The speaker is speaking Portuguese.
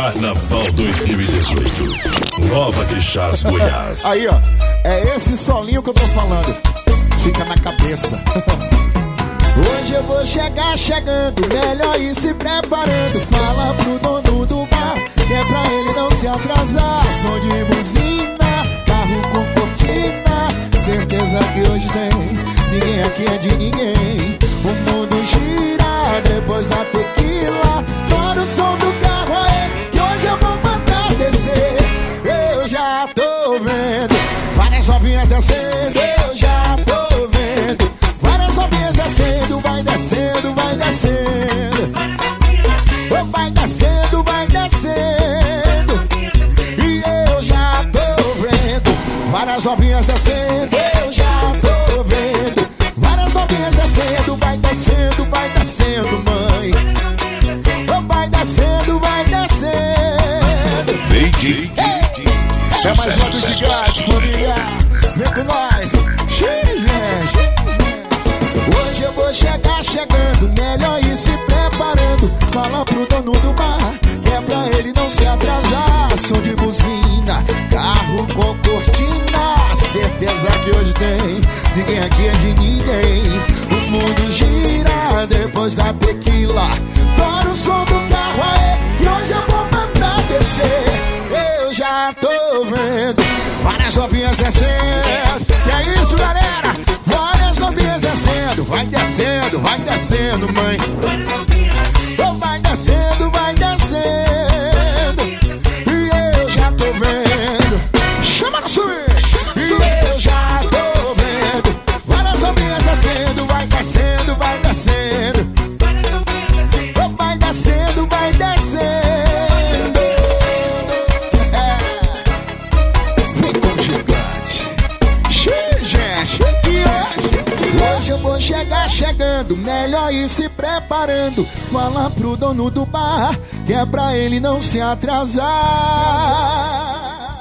Carnaval 2018. Nova Crixás, Goiás. Aí, ó, é esse solinho que eu tô falando. Fica na cabeça. Hoje eu vou chegar chegando, melhor ir se preparando. Fala pro dono do bar, que é pra ele não se atrasar. Som de buzina, carro com cortina. Certeza que hoje tem, ninguém aqui é de ninguém. O mundo gira depois da tequila. Bora o som do carro aí, que hoje eu vou mandar descer. Eu já tô vendo várias novinhas descendo. Eu já tô vendo várias novinhas descendo. Vai descendo, vai descendo. Vai descendo, vai descendo. E eu já tô vendo várias novinhas descendo. Eu já tô vendo várias novinhas descendo. Vai descendo, mãe. Vai descendo, vai descendo. É mais uma do gigante, família. Vem com nós. Hoje eu vou chegar chegando, melhor ir se preparando. Fala pro dono do bar, que é pra ele não se atrasar. Som de buzina, carro com cortina. Certeza que hoje tem, ninguém aqui é de ninguém. O mundo gira depois da tequila. Bora o som do carro aí, que hoje eu vou mandar descer. Eu já tô vendo várias novinhas descendo. Que é isso, galera? Várias novinhas descendo. Vai descendo, mãe. Vai descendo, vai descendo. E eu já tô vendo. Chama no swing. E eu já tô vendo várias novinhas descendo. Vai descendo, vai descendo. Vai descendo, vai descendo. Vem com o gigante. Gente. Hoje eu vou chegar chegando, melhor ir se preparando. Fala pro dono do bar, que é pra ele não se atrasar.